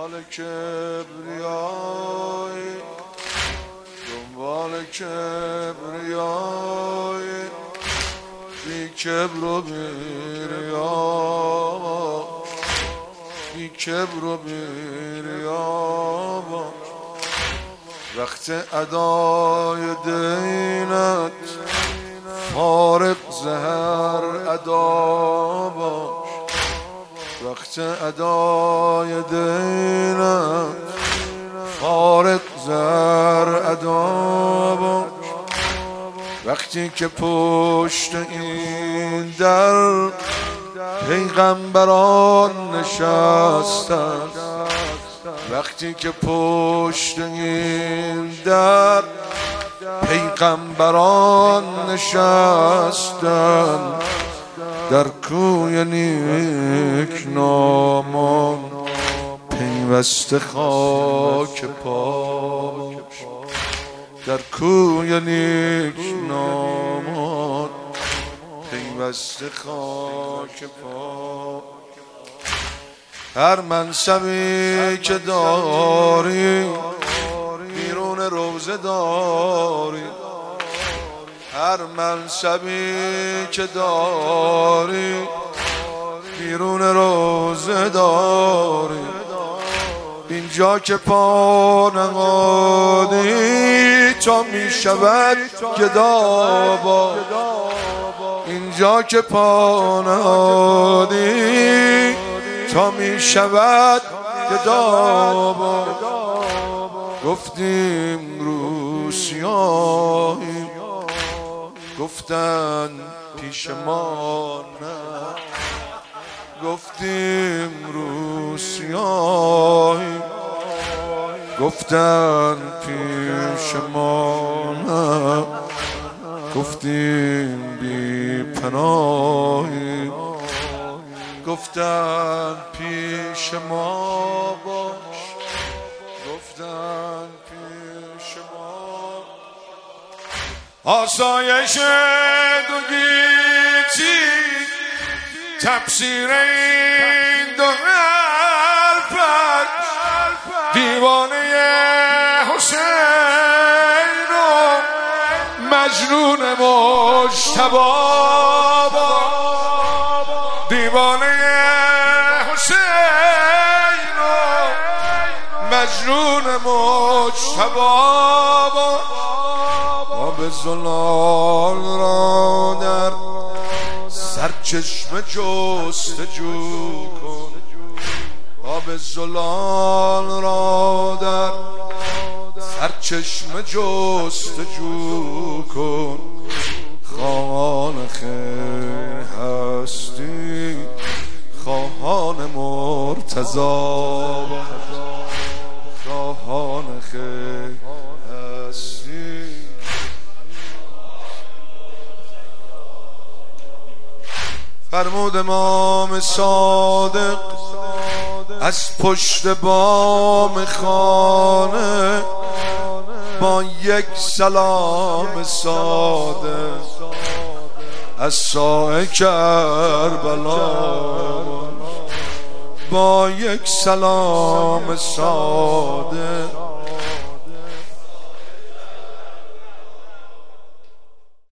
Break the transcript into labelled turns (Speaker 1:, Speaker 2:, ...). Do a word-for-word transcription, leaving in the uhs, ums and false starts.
Speaker 1: دنبال کبریای دنبال کبریای بی کبر و بی ریا بی کبر و بی ریا وقت ادای دینت فارغ زهر ادا باش وقت ادای دینت فارغ زهر ادا باش وقتی که پشت این در پیغمبران نشستن وقتی که پشت این در پیغمبران نشستن در کوی نیک نامان پیوسته خاک پا در کوی نیک نامان پیوسته خاک پا هر منصبی که داری بیرون روزه داری هر منصبی که داری بیرون روزه داری اینجا که پا نهادی تا می شود گدا باش اینجا که پا نهادی تا می شود گدا باش گفتیم روسیاییم گفتن پیش ما نه گفتیم روسیاییم گفتن پیش ما نه گفتیم بی پناهیم گفتن پیش ما باش گفتن پیش ما آسایش دو گیتی تفسیر این دو حرفت دیوانه حسین و مجنون مجتبی دیوانه حسین و مجنون مجتبی آب زلال را در سرچشمه جستجو کن آب زلال را در سرچشمه جستجو کن خواهان خیر هستی خواهان مرتضی خواهان خیر هستی فرمود امام صادق از پشت بام خانه با یک سلام ساده از سایه کربلا با یک سلام ساده